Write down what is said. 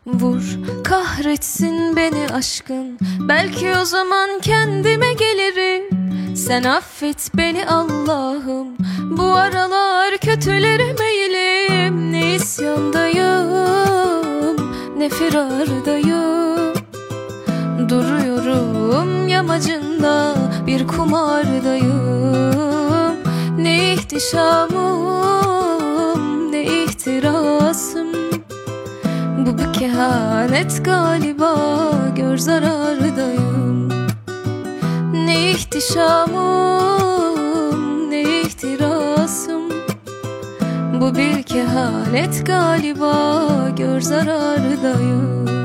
Vur kahretsin beni aşkın, belki o zaman kendime gelirim. Sen affet beni Allah'ım, bu aralar kötülere meyilim. Ne isyandayım ne firardayım, duruyorum yamacında bir kumardayım. Ne ihtişamım ne ihtirasım, bu bir kehanet galiba, gör zarardayım. Ne ihtişamım ne ihtirasım, bu bir kehanet galiba, gör zarardayım.